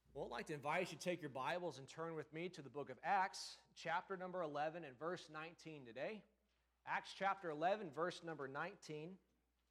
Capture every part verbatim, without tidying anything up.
Well, I'd like to invite you to take your Bibles and turn with me to the book of Acts, chapter number eleven and verse nineteen today. Acts chapter eleven, verse number nineteen.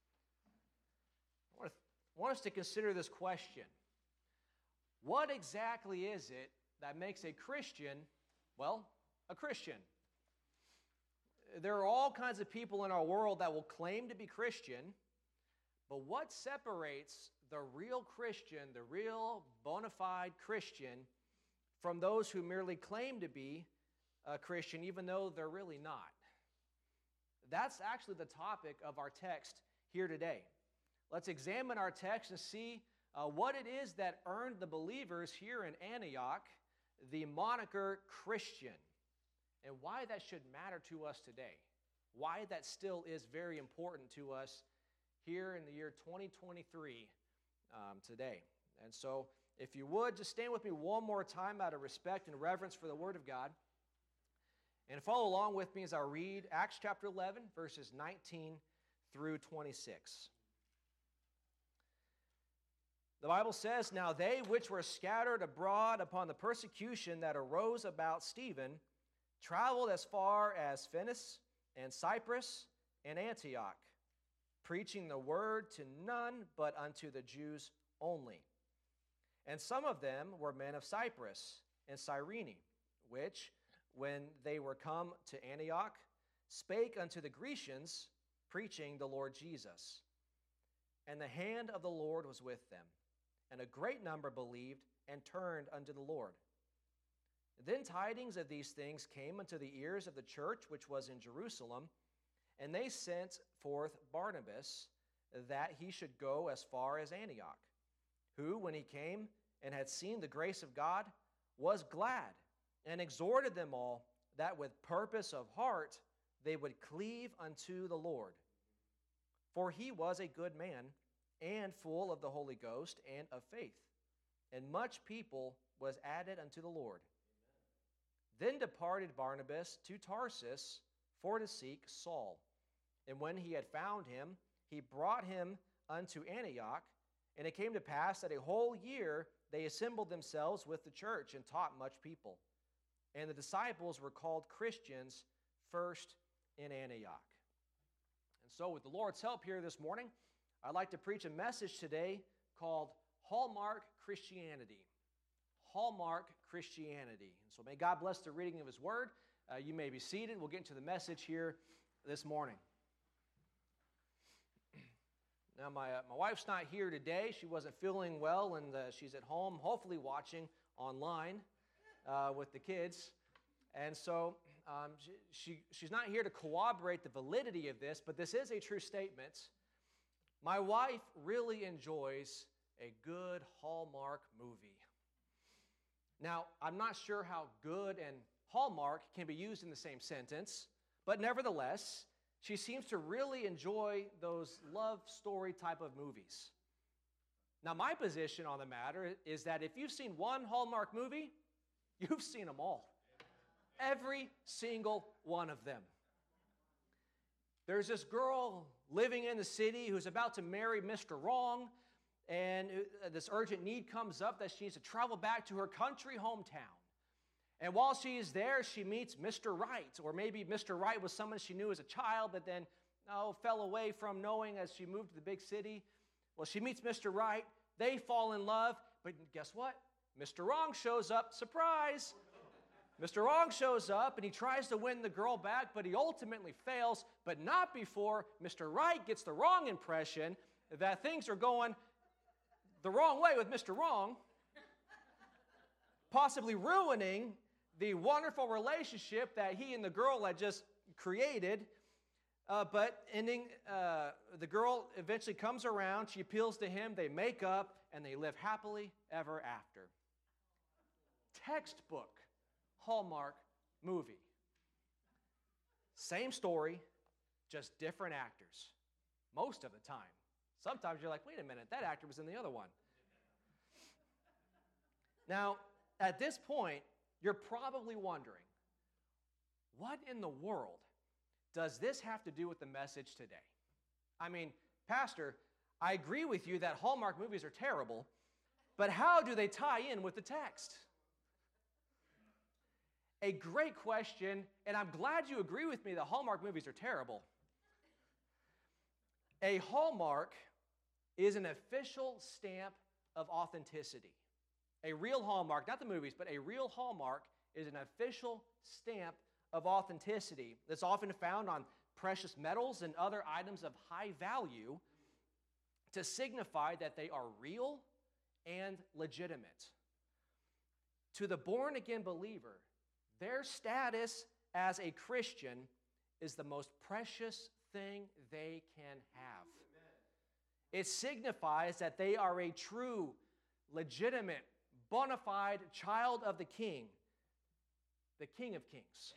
I want, to, I want us to consider this question. What exactly is it that makes a Christian, well, a Christian? There are all kinds of people in our world that will claim to be Christian, but what separates the real Christian, the real bona fide Christian, from those who merely claim to be a Christian, even though they're really not? That's actually the topic of our text here today. Let's examine our text and see uh, what it is that earned the believers here in Antioch the moniker Christian, and why that should matter to us today. Why that still is very important to us here in the year twenty twenty-three um, today. And so, if you would, just stand with me one more time out of respect and reverence for the Word of God, and follow along with me as I read Acts chapter eleven, verses nineteen through twenty-six. The Bible says, "Now they which were scattered abroad upon the persecution that arose about Stephen traveled as far as Phoenice and Cyprus and Antioch, preaching the word to none but unto the Jews only. And some of them were men of Cyprus and Cyrene, which, when they were come to Antioch, spake unto the Grecians, preaching the Lord Jesus. And the hand of the Lord was with them, and a great number believed and turned unto the Lord. Then tidings of these things came unto the ears of the church which was in Jerusalem, and they sent forth Barnabas, that he should go as far as Antioch, who, when he came and had seen the grace of God, was glad, and exhorted them all, that with purpose of heart they would cleave unto the Lord. For he was a good man, and full of the Holy Ghost and of faith, and much people was added unto the Lord. Amen. Then departed Barnabas to Tarsus for to seek Saul. And when he had found him, he brought him unto Antioch. And it came to pass that a whole year they assembled themselves with the church and taught much people. And the disciples were called Christians first in Antioch." And so with the Lord's help here this morning, I'd like to preach a message today called Hallmark Christianity. Hallmark Christianity. And so may God bless the reading of His Word. Uh, you may be seated. We'll get into the message here this morning. Now, my, uh, my wife's not here today. She wasn't feeling well, and uh, she's at home, hopefully watching online uh, with the kids. And so um, she, she, she's not here to corroborate the validity of this, but this is a true statement. My wife really enjoys a good Hallmark movie. Now, I'm not sure how good and Hallmark can be used in the same sentence, but nevertheless, she seems to really enjoy those love story type of movies. Now, my position on the matter is that if you've seen one Hallmark movie, you've seen them all. Every single one of them. There's this girl living in the city who's about to marry Mister Wrong, and this urgent need comes up that she needs to travel back to her country hometown. And while she is there, she meets Mister Right, or maybe Mister Right was someone she knew as a child, but then oh, fell away from knowing as she moved to the big city. Well, she meets Mister Right, they fall in love, but guess what? Mister Wrong shows up, surprise! Mister Wrong shows up, and he tries to win the girl back, but he ultimately fails, but not before Mister Right gets the wrong impression that things are going the wrong way with Mister Wrong, possibly ruining the wonderful relationship that he and the girl had just created, uh, but ending, uh, the girl eventually comes around, she appeals to him, they make up, and they live happily ever after. Textbook Hallmark movie. Same story, just different actors. Most of the time. Sometimes you're like, wait a minute, that actor was in the other one. Now, at this point, you're probably wondering, what in the world does this have to do with the message today? I mean, Pastor, I agree with you that Hallmark movies are terrible, But how do they tie in with the text? A great question, and I'm glad you agree with me that Hallmark movies are terrible. A hallmark is an official stamp of authenticity. A real hallmark, not the movies, but a real hallmark is an official stamp of authenticity that's often found on precious metals and other items of high value to signify that they are real and legitimate. To the born-again believer, their status as a Christian is the most precious thing they can have. It signifies that they are a true, legitimate, bona fide child of the King, the King of Kings.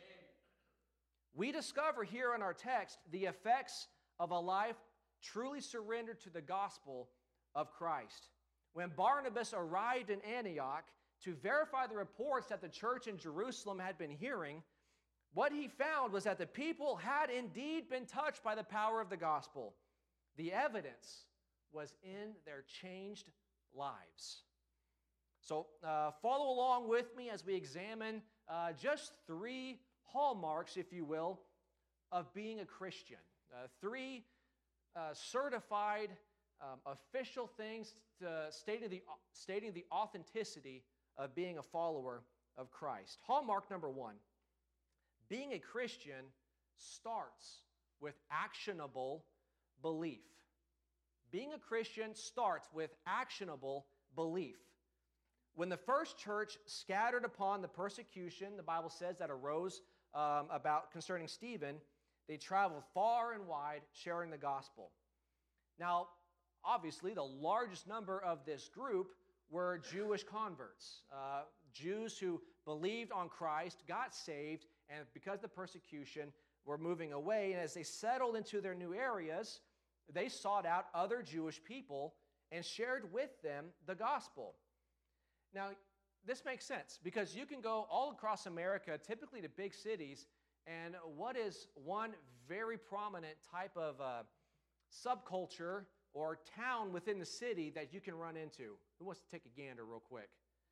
We discover here in our text the effects of a life truly surrendered to the gospel of Christ. When Barnabas arrived in Antioch to verify the reports that the church in Jerusalem had been hearing, what he found was that the people had indeed been touched by the power of the gospel. The evidence was in their changed lives. So uh, follow along with me as we examine uh, just three hallmarks, if you will, of being a Christian. Uh, three uh, certified um, official things to stating the, stating the authenticity of being a follower of Christ. Hallmark number one, being a Christian starts with actionable belief. Being a Christian starts with actionable belief. When the first church scattered upon the persecution, the Bible says, that arose um, about concerning Stephen, they traveled far and wide sharing the gospel. Now, obviously, the largest number of this group were Jewish converts, uh, Jews who believed on Christ, got saved, and because of the persecution, were moving away. And as they settled into their new areas, they sought out other Jewish people and shared with them the gospel. Now, this makes sense because you can go all across America, typically to big cities, and what is one very prominent type of uh, subculture or town within the city that you can run into? Who wants to take a gander real quick?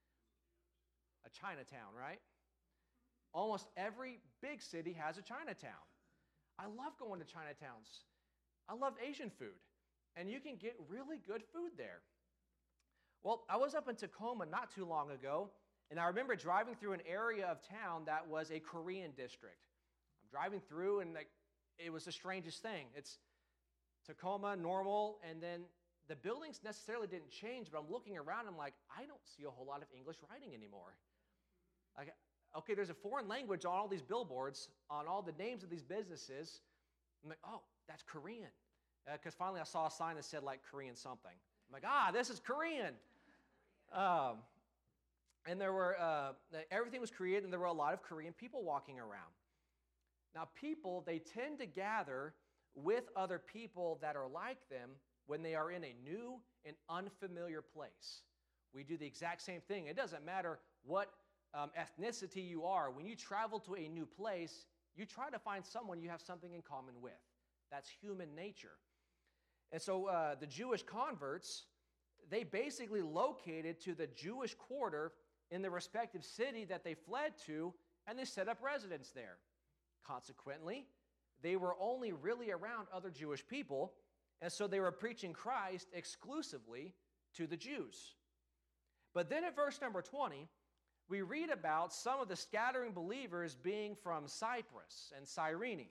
A Chinatown, right? Almost every big city has a Chinatown. I love going to Chinatowns. I love Asian food, and you can get really good food there. Well, I was up in Tacoma not too long ago, and I remember driving through an area of town that was a Korean district. I'm driving through, and like, it was the strangest thing. It's Tacoma, normal, and then the buildings necessarily didn't change, but I'm looking around, I'm like, I don't see a whole lot of English writing anymore. Like, okay, there's a foreign language on all these billboards, on all the names of these businesses. I'm like, oh, that's Korean. Because uh, finally I saw a sign that said, like, Korean something. I'm like, ah, this is Korean. Um, and there were, uh, everything was created, and there were a lot of Korean people walking around. Now, people, they tend to gather with other people that are like them when they are in a new and unfamiliar place. We do the exact same thing. It doesn't matter what um, ethnicity you are. When you travel to a new place, you try to find someone you have something in common with. That's human nature. And so uh, the Jewish converts, they basically located to the Jewish quarter in the respective city that they fled to, and they set up residence there. Consequently, they were only really around other Jewish people, and so they were preaching Christ exclusively to the Jews. But then at verse number twenty, we read about some of the scattering believers being from Cyprus and Cyrene.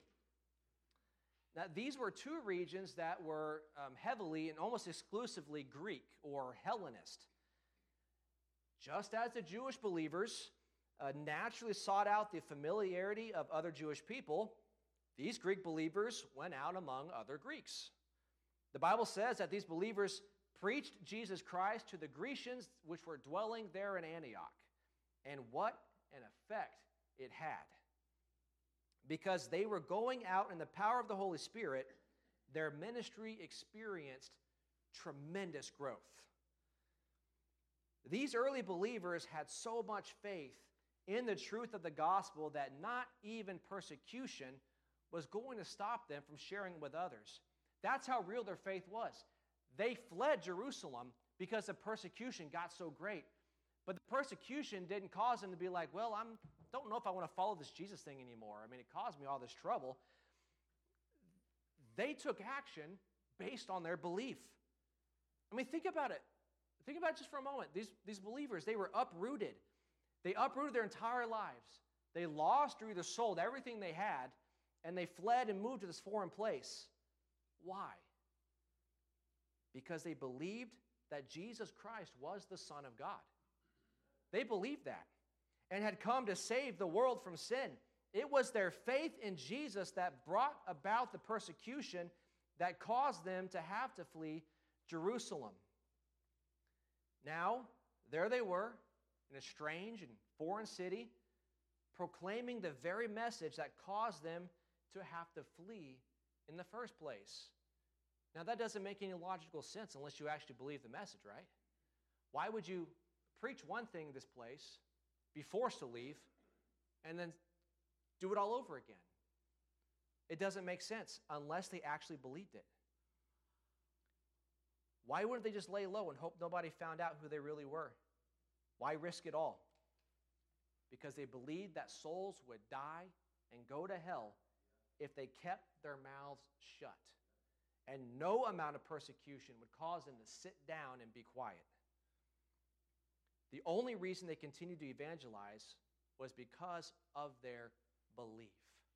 Now, these were two regions that were um, heavily and almost exclusively Greek or Hellenist. Just as the Jewish believers uh, naturally sought out the familiarity of other Jewish people, these Greek believers went out among other Greeks. The Bible says that these believers preached Jesus Christ to the Grecians which were dwelling there in Antioch. And what an effect it had. Because they were going out in the power of the Holy Spirit, their ministry experienced tremendous growth. These early believers had so much faith in the truth of the gospel that not even persecution was going to stop them from sharing with others. That's how real their faith was. They fled Jerusalem because the persecution got so great. But the persecution didn't cause them to be like, well, I don't know if I want to follow this Jesus thing anymore. I mean, it caused me all this trouble. They took action based on their belief. I mean, think about it. Think about it just for a moment. These, these believers, they were uprooted. They uprooted their entire lives. They lost or either sold everything they had, and they fled and moved to this foreign place. Why? Because they believed that Jesus Christ was the Son of God. They believed that and had come to save the world from sin. It was their faith in Jesus that brought about the persecution that caused them to have to flee Jerusalem. Now, there they were in a strange and foreign city, proclaiming the very message that caused them to have to flee in the first place. Now, that doesn't make any logical sense unless you actually believe the message, right? Why would you preach one thing in this place, be forced to leave, and then do it all over again? It doesn't make sense unless they actually believed it. Why wouldn't they just lay low and hope nobody found out who they really were? Why risk it all? Because they believed that souls would die and go to hell if they kept their mouths shut. And no amount of persecution would cause them to sit down and be quiet. The only reason they continued to evangelize was because of their belief.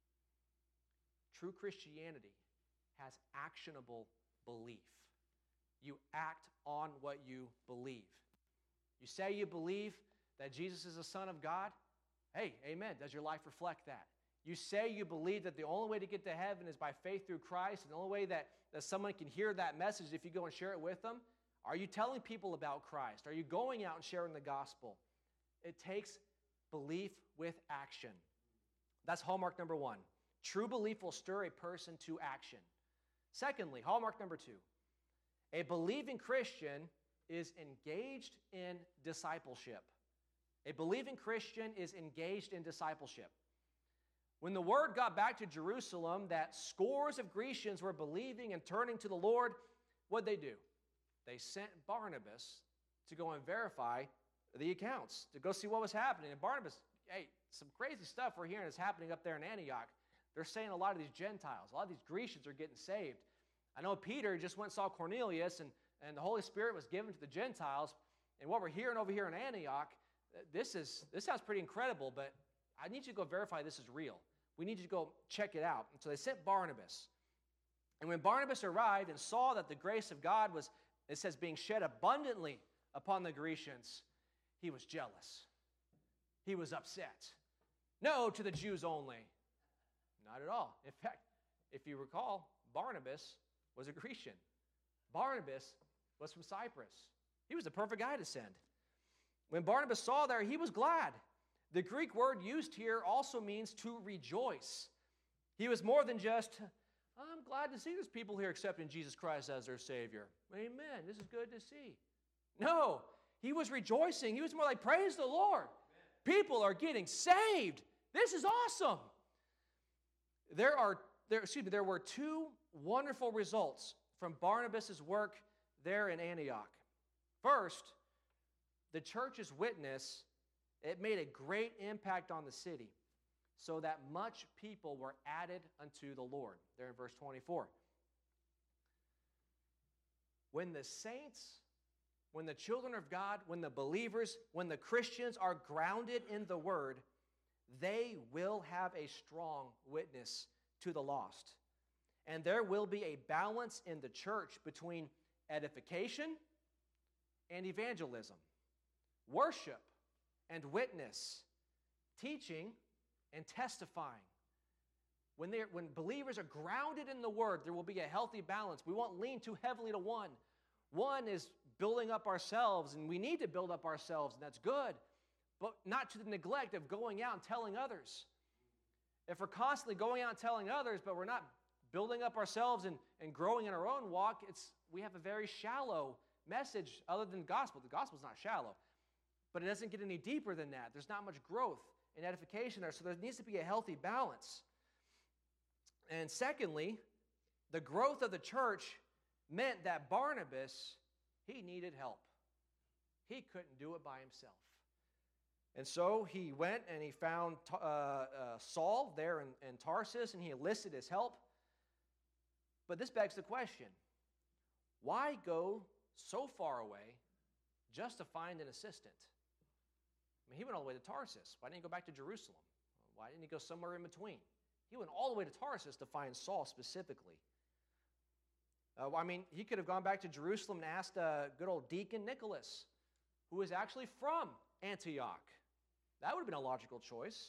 True Christianity has actionable belief. You act on what you believe. You say you believe that Jesus is the Son of God. Hey, amen. Does your life reflect that? You say you believe that the only way to get to heaven is by faith through Christ, and the only way that, that someone can hear that message if you go and share it with them. Are you telling people about Christ? Are you going out and sharing the gospel? It takes belief with action. That's hallmark number one. True belief will stir a person to action. Secondly, hallmark number two. A believing Christian is engaged in discipleship. A believing Christian is engaged in discipleship. When the word got back to Jerusalem that scores of Grecians were believing and turning to the Lord, what'd they do? They sent Barnabas to go and verify the accounts, to go see what was happening. And Barnabas, hey, some crazy stuff we're hearing is happening up there in Antioch. They're saying a lot of these Gentiles, a lot of these Grecians are getting saved. I know Peter just went and saw Cornelius, and, and the Holy Spirit was given to the Gentiles. And what we're hearing over here in Antioch, this is this sounds pretty incredible, but I need you to go verify this is real. We need you to go check it out. And so they sent Barnabas. And when Barnabas arrived and saw that the grace of God was, it says, being shed abundantly upon the Grecians, he was jealous. He was upset. No to the Jews only. Not at all. In fact, if you recall, Barnabas was a Grecian. Barnabas was from Cyprus. He was the perfect guy to send. When Barnabas saw there, he was glad. The Greek word used here also means to rejoice. He was more than just, I'm glad to see there's people here accepting Jesus Christ as their Savior. Amen. This is good to see. No, he was rejoicing. He was more like, praise the Lord. Amen. People are getting saved. This is awesome. There are, there, excuse me, there were two wonderful results from Barnabas' work there in Antioch. First, the church's witness, it made a great impact on the city, so that much people were added unto the Lord. There in verse twenty-four. When the saints, when the children of God, when the believers, when the Christians are grounded in the Word, they will have a strong witness to the lost. And there will be a balance in the church between edification and evangelism, worship and witness, teaching and testifying. When, when believers are grounded in the Word, there will be a healthy balance. We won't lean too heavily to one. One is building up ourselves, and we need to build up ourselves, and that's good, but not to the neglect of going out and telling others. If we're constantly going out and telling others, but we're not building up ourselves and, and growing in our own walk, it's, we have a very shallow message other than the gospel. The gospel's not shallow, but it doesn't get any deeper than that. There's not much growth and edification there, so there needs to be a healthy balance. And secondly, the growth of the church meant that Barnabas, he needed help. He couldn't do it by himself. And so he went and he found uh, uh, Saul there in, in Tarsus, and he enlisted his help. But this begs the question, why go so far away just to find an assistant? I mean, he went all the way to Tarsus. Why didn't he go back to Jerusalem? Why didn't he go somewhere in between? He went all the way to Tarsus to find Saul specifically. Uh, I mean, he could have gone back to Jerusalem and asked uh, good old Deacon Nicholas, who was actually from Antioch. That would have been a logical choice.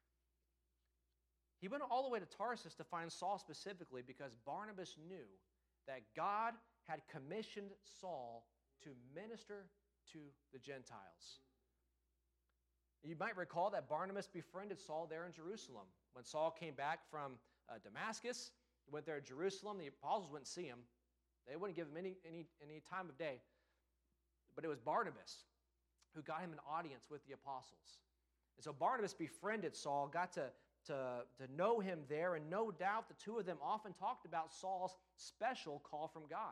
He went all the way to Tarsus to find Saul specifically because Barnabas knew that God had commissioned Saul to minister to the Gentiles. You might recall that Barnabas befriended Saul there in Jerusalem. When Saul came back from uh, Damascus, he went there to Jerusalem. The apostles wouldn't see him. They wouldn't give him any, any, any time of day. But it was Barnabas who got him an audience with the apostles. And so Barnabas befriended Saul, got to, to, to know him there, and no doubt the two of them often talked about Saul's special call from God.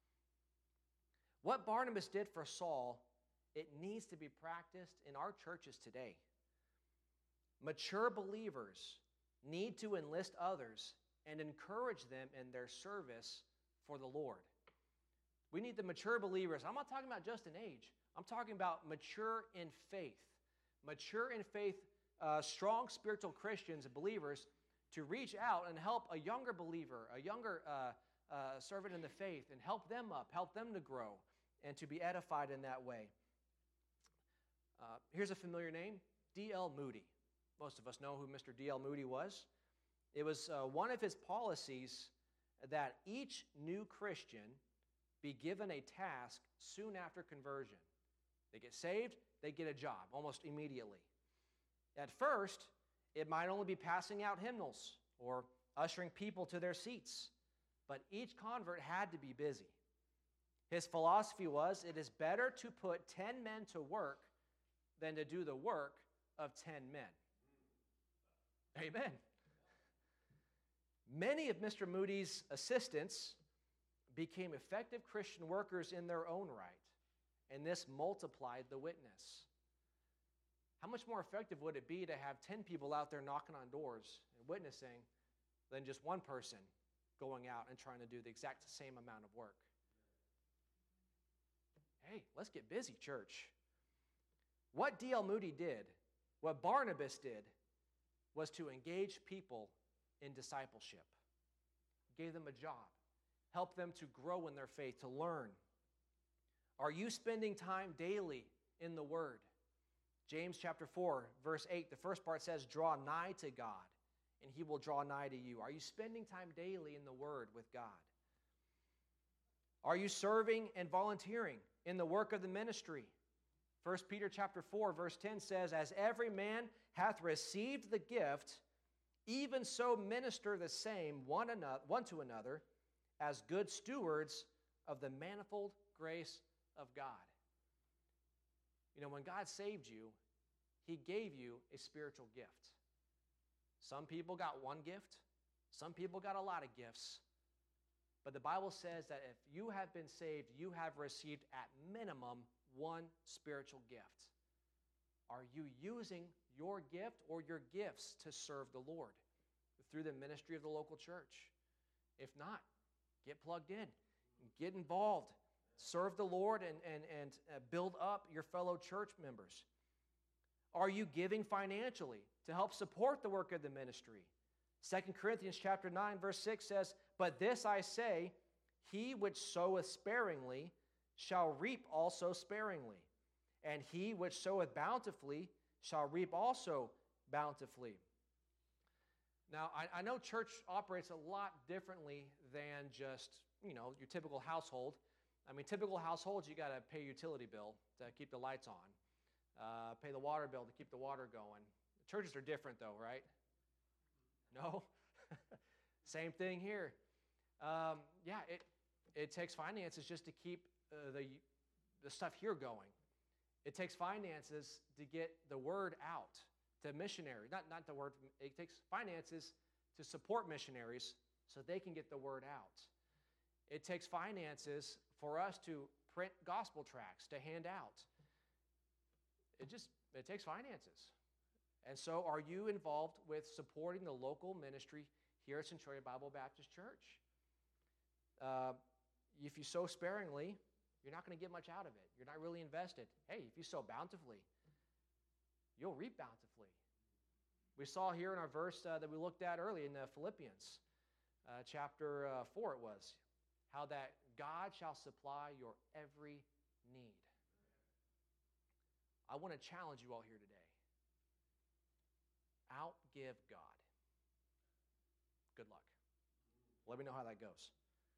What Barnabas did for Saul, it needs to be practiced in our churches today. Mature believers need to enlist others and encourage them in their service for the Lord. We need the mature believers. I'm not talking about just in age. I'm talking about mature in faith. Mature in faith, uh, strong spiritual Christians and believers to reach out and help a younger believer, a younger uh, uh, servant in the faith, and help them up, help them to grow, and to be edified in that way. Uh, here's a familiar name, D L Moody. Most of us know who Mister D L Moody was. It was uh, one of his policies that each new Christian be given a task soon after conversion. They get saved, they get a job almost immediately. At first, it might only be passing out hymnals or ushering people to their seats, but each convert had to be busy. His philosophy was, it is better to put ten men to work than to do the work of ten men. Amen. Many of Mister Moody's assistants became effective Christian workers in their own right, and this multiplied the witness. How much more effective would it be to have ten people out there knocking on doors and witnessing than just one person going out and trying to do the exact same amount of work? Hey, let's get busy, church. What D L Moody did, what Barnabas did, was to engage people in discipleship. Gave them a job. Helped them to grow in their faith, to learn. Are you spending time daily in the Word? James chapter four, verse eight, the first part says, draw nigh to God, and He will draw nigh to you. Are you spending time daily in the Word with God? Are you serving and volunteering in the work of the ministry? First Peter chapter four, verse ten says, as every man hath received the gift, even so minister the same one, another, one to another, as good stewards of the manifold grace of God. You know, when God saved you, He gave you a spiritual gift. Some people got one gift. Some people got a lot of gifts. But the Bible says that if you have been saved, you have received at minimum one spiritual gift. Are you using your gift or your gifts to serve the Lord through the ministry of the local church? If not, get plugged in, get involved, serve the Lord, and, and, and uh, build up your fellow church members. Are you giving financially to help support the work of the ministry? Second Corinthians chapter nine, verse six says, but this I say, he which soweth sparingly shall reap also sparingly, and he which soweth bountifully shall reap also bountifully. Now, I, I know church operates a lot differently than just, you know, your typical household. I mean, typical households, you got to pay a utility bill to keep the lights on, uh, pay the water bill to keep the water going. Churches are different, though, right? No? Same thing here. Um, yeah, it, it takes finances just to keep uh, the, the stuff here going. It takes finances to get the word out to missionaries. Not, not the word, it takes finances to support missionaries so they can get the word out. It takes finances for us to print gospel tracts to hand out. it just, it takes finances. And so are you involved with supporting the local ministry here at Centurion Bible Baptist Church? Uh, if you sow sparingly, you're not going to get much out of it. You're not really invested. Hey, if you sow bountifully, you'll reap bountifully. We saw here in our verse uh, that we looked at early in uh, Philippians, uh, chapter uh, four it was, how that God shall supply your every need. I want to challenge you all here today. Outgive God. Good luck. Let me know how that goes.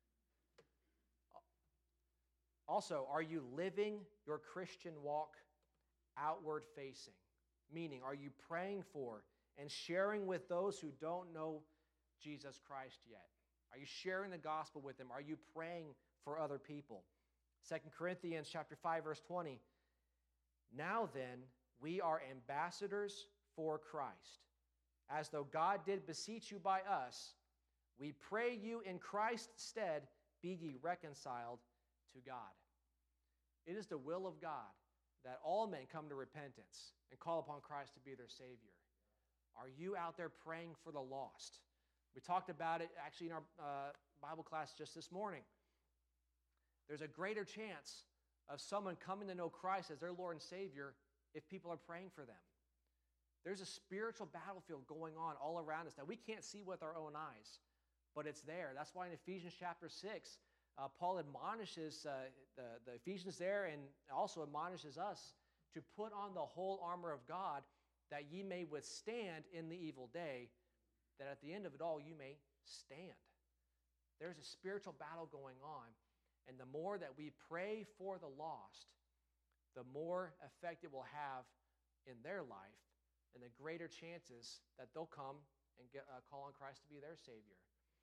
Also, are you living your Christian walk outward facing? Meaning, are you praying for and sharing with those who don't know Jesus Christ yet? Are you sharing the gospel with them? Are you praying for other people? Second Corinthians chapter five, verse twenty. Now then, we are ambassadors for Christ. As though God did beseech you by us, we pray you in Christ's stead, be ye reconciled to God. It is the will of God that all men come to repentance and call upon Christ to be their Savior. Are you out there praying for the lost? We talked about it actually in our uh, Bible class just this morning. There's a greater chance of someone coming to know Christ as their Lord and Savior if people are praying for them. There's a spiritual battlefield going on all around us that we can't see with our own eyes, but it's there. That's why in Ephesians chapter six, uh, Paul admonishes uh, the, the Ephesians there and also admonishes us to put on the whole armor of God that ye may withstand in the evil day, that at the end of it all you may stand. There's a spiritual battle going on, and the more that we pray for the lost, the more effect it will have in their life, and the greater chances that they'll come and get, uh, call on Christ to be their Savior.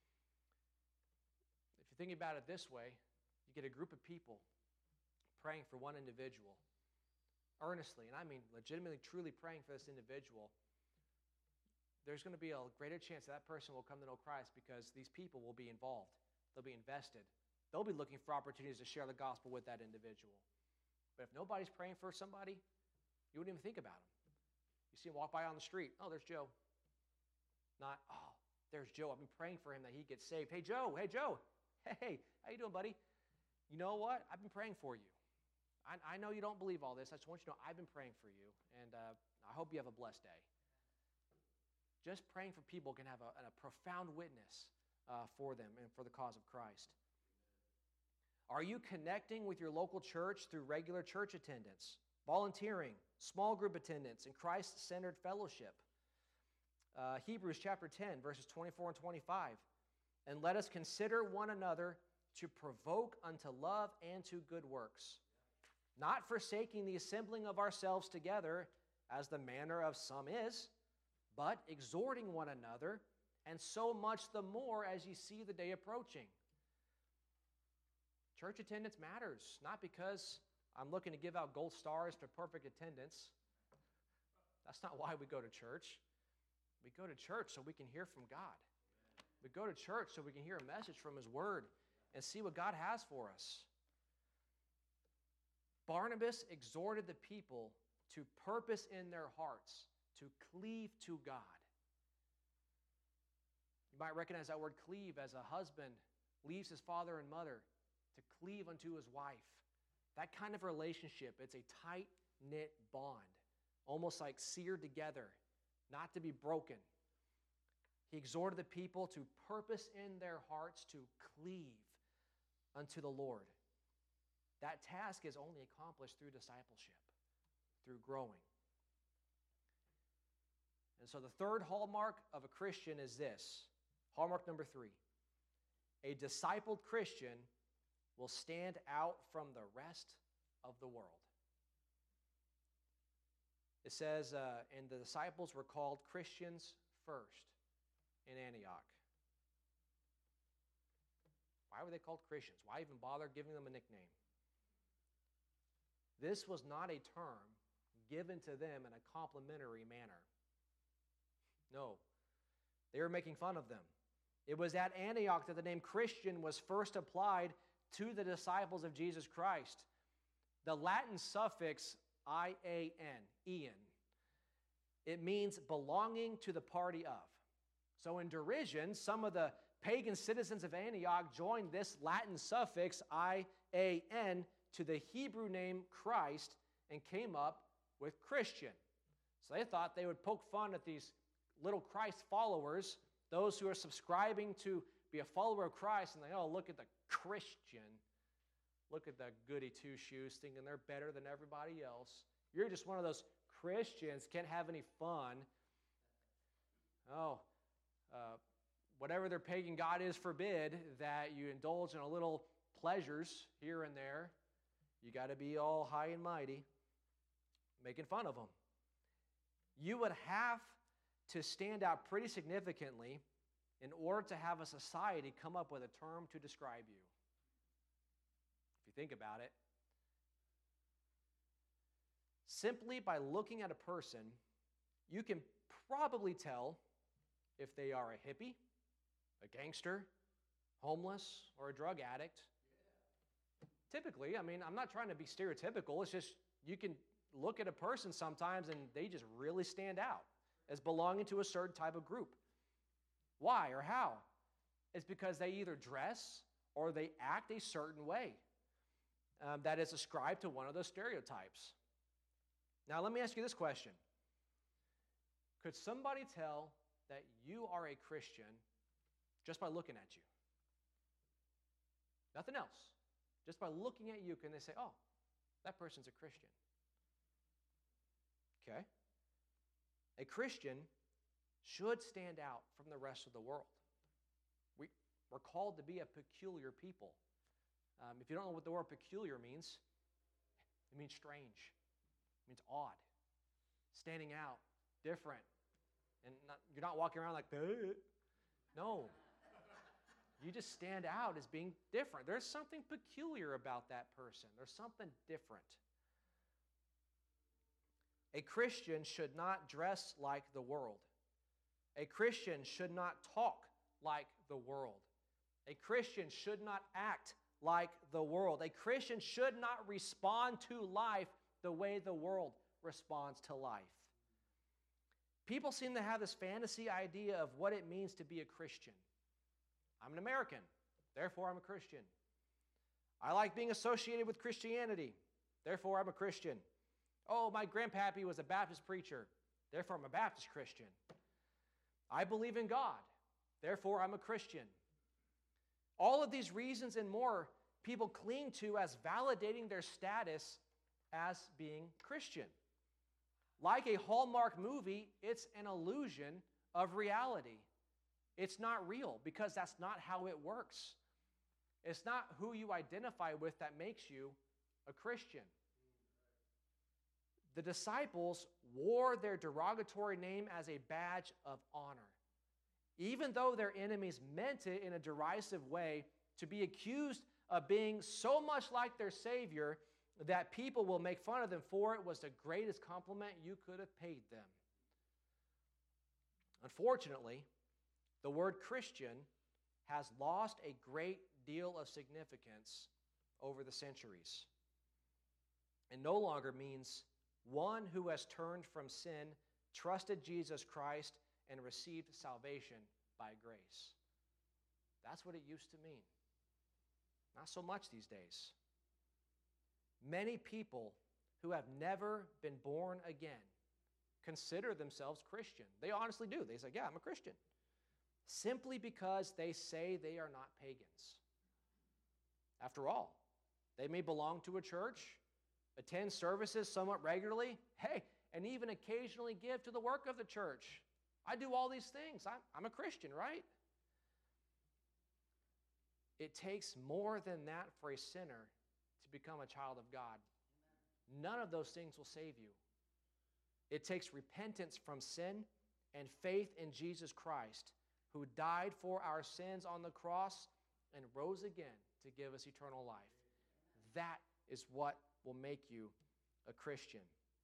If you're thinking about it this way, you get a group of people praying for one individual, earnestly, and I mean legitimately, truly praying for this individual. There's going to be a greater chance that that person will come to know Christ because these people will be involved. They'll be invested. They'll be looking for opportunities to share the gospel with that individual. But if nobody's praying for somebody, you wouldn't even think about them. You see him walk by on the street. Oh, there's Joe. Not, oh, there's Joe. I've been praying for him that he gets saved. Hey, Joe. Hey, Joe. Hey, how you doing, buddy? You know what? I've been praying for you. I, I know you don't believe all this. I just want you to know I've been praying for you, and uh, I hope you have a blessed day. Just praying for people can have a, a profound witness uh, for them and for the cause of Christ. Are you connecting with your local church through regular church attendance, volunteering, small group attendance, and Christ-centered fellowship? Uh, Hebrews chapter ten, verses twenty-four and twenty-five. And let us consider one another to provoke unto love and to good works, not forsaking the assembling of ourselves together, as the manner of some is, but exhorting one another, and so much the more as ye see the day approaching. Church attendance matters, not because I'm looking to give out gold stars for perfect attendance. That's not why we go to church. We go to church so we can hear from God. We go to church so we can hear a message from His Word and see what God has for us. Barnabas exhorted the people to purpose in their hearts to cleave to God. You might recognize that word cleave as a husband leaves his father and mother to cleave unto his wife. That kind of relationship, it's a tight-knit bond, almost like seared together, not to be broken. He exhorted the people to purpose in their hearts to cleave unto the Lord. That task is only accomplished through discipleship, through growing. And so the third hallmark of a Christian is this. Hallmark number three. A discipled Christian will stand out from the rest of the world. It says, uh, and the disciples were called Christians first in Antioch. Why were they called Christians? Why even bother giving them a nickname? This was not a term given to them in a complimentary manner. No, they were making fun of them. It was at Antioch that the name Christian was first applied to the disciples of Jesus Christ. The Latin suffix I A N, Ian. It means belonging to the party of. So in derision, some of the pagan citizens of Antioch joined this Latin suffix I A N to the Hebrew name Christ and came up with Christian. So they thought they would poke fun at these little Christ followers, those who are subscribing to be a follower of Christ, and they, oh, look at the Christian. Look at the goody two-shoes thinking they're better than everybody else. You're just one of those Christians, can't have any fun. Oh, uh, whatever their pagan god is forbid that you indulge in a little pleasures here and there. You got to be all high and mighty, making fun of them. You would have to stand out pretty significantly in order to have a society come up with a term to describe you. If you think about it, simply by looking at a person, you can probably tell if they are a hippie, a gangster, homeless, or a drug addict. Yeah. Typically, I mean, I'm not trying to be stereotypical. It's just you can look at a person sometimes and they just really stand out as belonging to a certain type of group. Why or how? It's because they either dress or they act a certain way um, that is ascribed to one of those stereotypes. Now, let me ask you this question. Could somebody tell that you are a Christian just by looking at you? Nothing else. Just by looking at you, can they say, oh, that person's a Christian? Okay. A Christian should stand out from the rest of the world. We, we're called to be a peculiar people. Um, if you don't know what the word peculiar means, it means strange. It means odd. Standing out, different. And not, you're not walking around like, that. No. You just stand out as being different. There's something peculiar about that person. There's something different. A Christian should not dress like the world. A Christian should not talk like the world. A Christian should not act like the world. A Christian should not respond to life the way the world responds to life. People seem to have this fantasy idea of what it means to be a Christian. I'm an American, therefore I'm a Christian. I like being associated with Christianity, therefore I'm a Christian. Oh, my grandpappy was a Baptist preacher, therefore I'm a Baptist Christian. I believe in God, therefore I'm a Christian. All of these reasons and more people cling to as validating their status as being Christian. Like a Hallmark movie, it's an illusion of reality. It's not real because that's not how it works. It's not who you identify with that makes you a Christian. The disciples wore their derogatory name as a badge of honor. Even though their enemies meant it in a derisive way, to be accused of being so much like their Savior that people will make fun of them for it was the greatest compliment you could have paid them. Unfortunately, the word Christian has lost a great deal of significance over the centuries and no longer means one who has turned from sin, trusted Jesus Christ, and received salvation by grace. That's what it used to mean. Not so much these days. Many people who have never been born again consider themselves Christian. They honestly do. They say, yeah, I'm a Christian. Simply because they say they are not pagans. After all, they may belong to a church, attend services somewhat regularly, hey, and even occasionally give to the work of the church. I do all these things. I'm, I'm a Christian, right? It takes more than that for a sinner to become a child of God. None of those things will save you. It takes repentance from sin and faith in Jesus Christ, who died for our sins on the cross and rose again to give us eternal life. That is what will make you a Christian.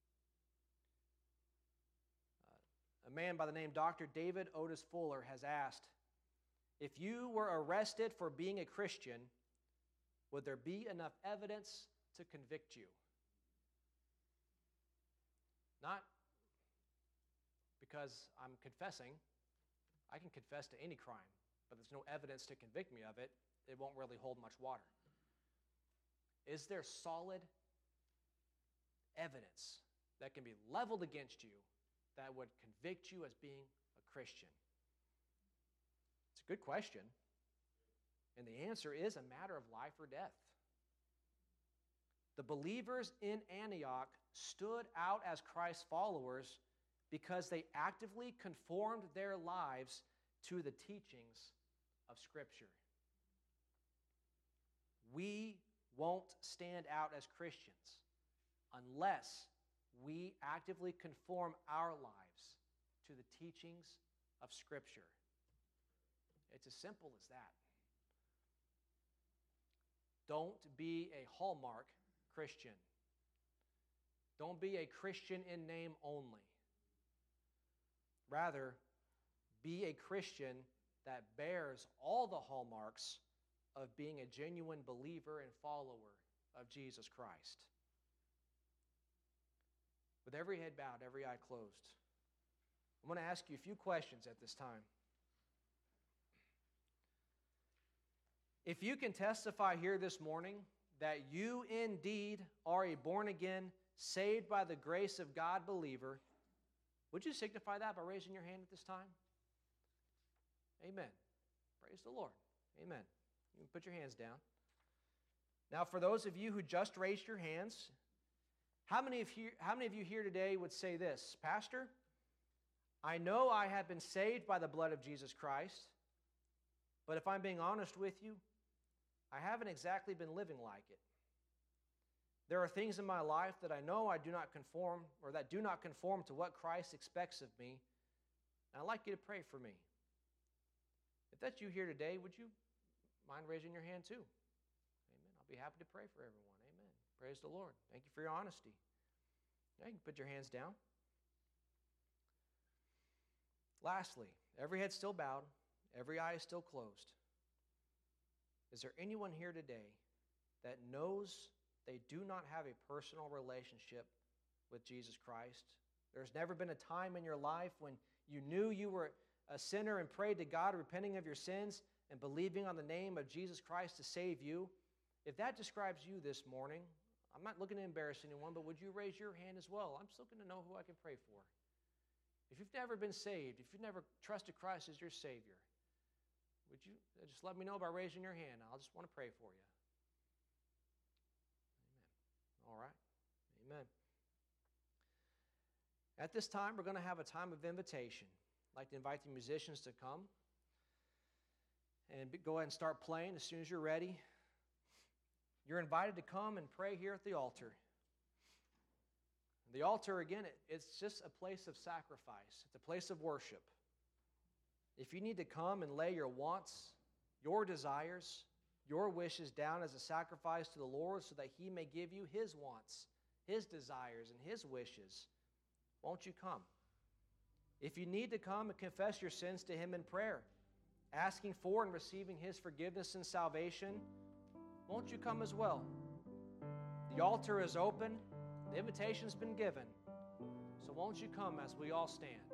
Uh, a man by the name Doctor David Otis Fuller has asked, if you were arrested for being a Christian, would there be enough evidence to convict you? Not because I'm confessing. I can confess to any crime, but there's no evidence to convict me of it. It won't really hold much water. Is there solid evidence that can be leveled against you that would convict you as being a Christian? It's a good question. And the answer is a matter of life or death. The believers in Antioch stood out as Christ's followers because they actively conformed their lives to the teachings of Scripture. We won't stand out as Christians unless we actively conform our lives to the teachings of Scripture. It's as simple as that. Don't be a hallmark Christian. Don't be a Christian in name only. Rather, be a Christian that bears all the hallmarks of being a genuine believer and follower of Jesus Christ. With every head bowed, every eye closed, I'm going to ask you a few questions at this time. If you can testify here this morning that you indeed are a born-again, saved by the grace of God believer, would you signify that by raising your hand at this time? Amen. Praise the Lord. Amen. You can put your hands down. Now, for those of you who just raised your hands, how many of you, how many of you here today would say this? Pastor, I know I have been saved by the blood of Jesus Christ, but if I'm being honest with you, I haven't exactly been living like it. There are things in my life that I know I do not conform, or that do not conform to what Christ expects of me, and I'd like you to pray for me. If that's you here today, would you mind raising your hand too? Amen. I'll be happy to pray for everyone. Amen. Praise the Lord. Thank you for your honesty. Now you can put your hands down. Lastly, every head still bowed, every eye is still closed. Is there anyone here today that knows they do not have a personal relationship with Jesus Christ? There's never been a time in your life when you knew you were a sinner and prayed to God, repenting of your sins and believing on the name of Jesus Christ to save you. If that describes you this morning, I'm not looking to embarrass anyone, but would you raise your hand as well? I'm still going to know who I can pray for. If you've never been saved, if you've never trusted Christ as your Savior, would you just let me know by raising your hand? I'll just want to pray for you. Amen. All right. Amen. At this time, we're going to have a time of invitation. I'd like to invite the musicians to come and go ahead and start playing as soon as you're ready. You're invited to come and pray here at the altar. The altar, again, it's just a place of sacrifice. It's a place of worship. If you need to come and lay your wants, your desires, your wishes down as a sacrifice to the Lord so that He may give you His wants, His desires, and His wishes, won't you come? If you need to come and confess your sins to Him in prayer, asking for and receiving His forgiveness and salvation, won't you come as well? The altar is open. The invitation's been given. So won't you come as we all stand?